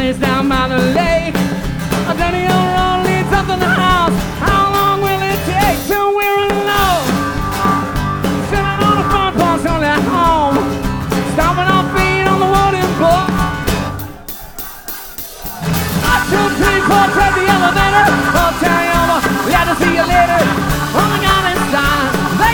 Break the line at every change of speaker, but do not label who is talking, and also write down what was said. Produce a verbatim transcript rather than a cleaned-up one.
place down by the lake. A dirty old road leads up to the house. How long will it take till we're alone? Sitting on the front porch on at home, stomping our feet on the wooden floor. One, two, three, four, take the elevator.